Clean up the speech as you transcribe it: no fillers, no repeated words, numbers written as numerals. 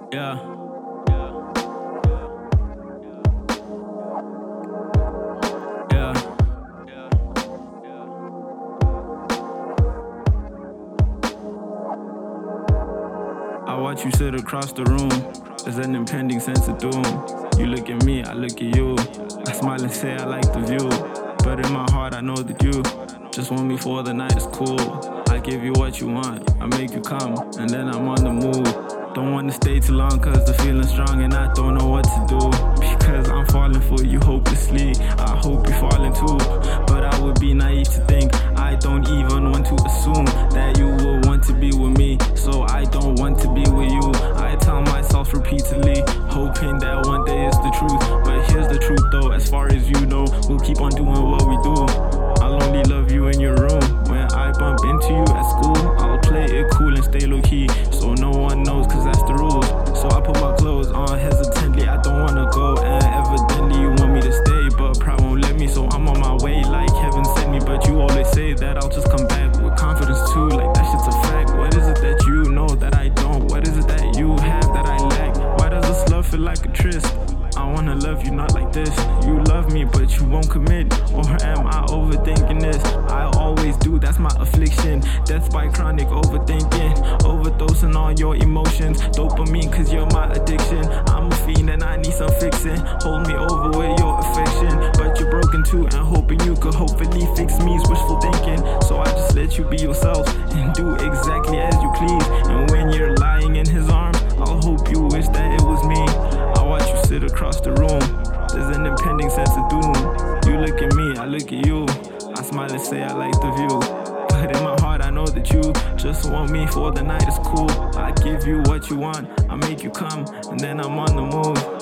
Yeah. Yeah. I watch you sit across the room. There's an impending sense of doom. You look at me, I look at you. I smile and say I like the view, but in my heart I know that you just want me for the night. It's cool. I give you what you want, I make you come, and then I'm on the move. Don't wanna stay too long cause the feeling's strong and I don't know what to do, because I'm falling for you hopelessly. I hope you're falling too, but I would be naive to think, I don't even want to assume that you will want to be with me, so I don't want to be with you. I tell myself repeatedly, hoping that one day it's the truth, but here's the truth though, as far as you know, we'll keep on doing what we do. I'll only love you in your room. When I bump into you at school, I'll play it cool and stay low key, so no one knows cause that's the rules. So I put my clothes on hesitantly, I don't wanna go, and evidently you want me to stay, but pride won't let me, so I'm on my way like heaven sent me. But you always say that I'll just come back with confidence too, like that shit's a fact. What is it that you know that I don't? What is it that you have that I lack? Why does this love feel like a tryst? I wanna love you not like this. You love me but you won't commit, or am I overthinking this? I always do, that's my affliction. Death by chronic overthinking, overdosing on your emotions. Dopamine cause you're my addiction. I'm a fiend and I need some fixing. Hold me over with your affection, but you're broken too, and hoping you could hopefully fix me's wishful thinking. So I just let you be yourself and do exactly as you please. And when you're lying in his arms, I'll hope you wish that it was me. I watch you sit across the room. There's an impending sense of doom. You look at me, I look at you. I smile and say I like the view, but in my heart I know that you just want me for the night. It's cool. I give you what you want, I make you come, and then I'm on the move.